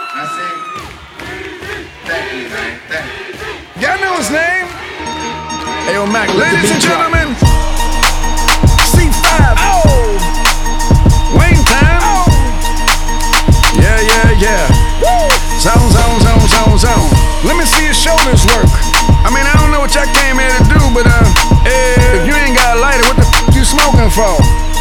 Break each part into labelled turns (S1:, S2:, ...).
S1: I see. Thank you, man. Thank you.
S2: Y'all know his name?
S3: Hey, yo, Mac, let the
S2: Ladies and
S3: beat drop.
S2: gentlemen, C5. Oh! Wayne time. Oh! Yeah, yeah, yeah. Woo! Zone, zone, zone, zone, zone. Let me see your shoulders work. I mean, I don't know what y'all came here to do, but if you ain't got a lighter, what the you smoking for?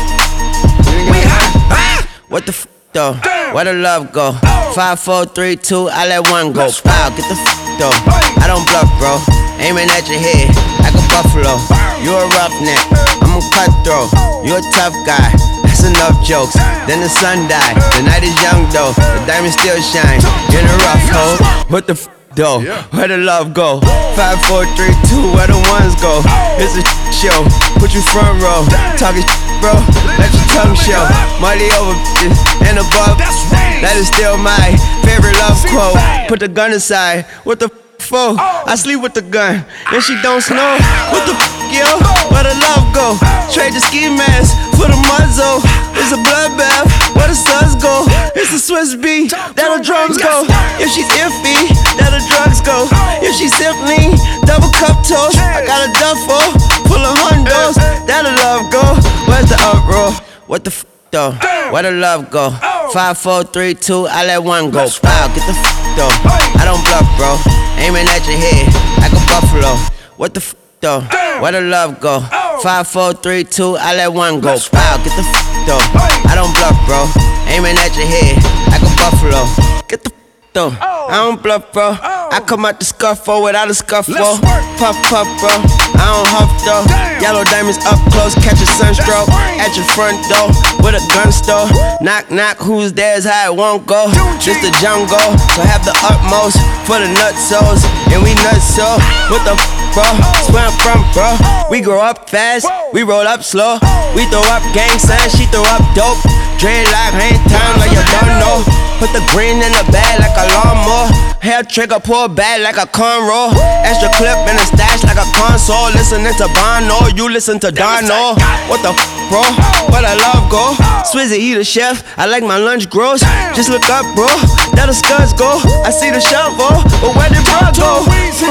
S2: We hot.
S4: What the though? Where the love go? 5, 4, 3, 2, I let one go. Wow, get the though. I don't bluff, bro. Aiming at your head like a buffalo. You a roughneck, I'm a cutthroat. You a tough guy. That's enough jokes. Then the sun died. The night is young though. The diamond still shine. In a rough hole. What the though? Where the love go? 5, 4, 3, 2, where the ones go? It's a show. Put you front row. Talking bro. Let your tongue show. Money over bitches and above. That is still my favorite love quote. Put the gun aside. What the for? I sleep with the gun and she don't snow. What the yo? Where the love go? Trade the ski mask for the muzzle. It's a bloodbath. Where the suns go? It's a Swiss B. That the drums go. If she's iffy, that the drugs go. If she's simply double cup toast, I got a duffel full of hundos. That the love go. Where's the uproar? What the though? Where the love go? 5, 4, 3, 2, I let one go. Wow, get the though. I don't bluff, bro. Aiming at your head like a buffalo. What the though? Where the love go? 5, 4, 3, 2, I let one go. Wow, get the though. I don't bluff, bro. Aiming at your head like a buffalo. Get the though. I don't bluff, bro. I come out the scuffle without a scuffle. Puff, puff, bro. I don't huff, though. Yellow diamonds up close, catch a sunstroke. At your front door with a gun store. Knock, knock, who's there's how it won't go. Just the jungle, so have the utmost for the nutsos. And we nuts, so what the bro? That's where I'm from, bro. We grow up fast, we roll up slow. We throw up gang signs, she throw up dope. Dreadlock, hang time like you don't know. Put the green in the bag like a lawnmower. Hair trigger, pull back like a cornrow. Extra clip in the stash like a console. Listening to Bono, you listen to Dono. What the bro? Where the love go? Swizzy, he the chef, I like my lunch gross. Just look up, bro, that the scuds go. I see the shovel, but where did bro go?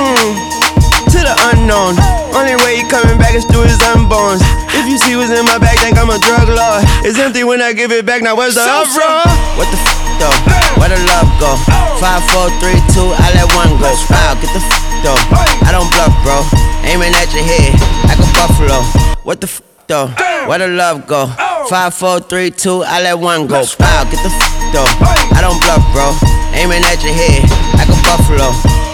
S4: To the unknown. Only way he coming back is through his unborns. If you see what's in my bag, think I'm a drug lord. It's empty when I give it back, now where's the uproar? What the though? Where the love go? 5, 4, 3, 2, I let one go. Wow, get the though. I don't bluff, bro. Aiming at your head like a buffalo. What the though? Where the love go? 5, 4, 3, 2, I let one go. Wow, get the though. I don't bluff, bro. Aiming at your head like a buffalo.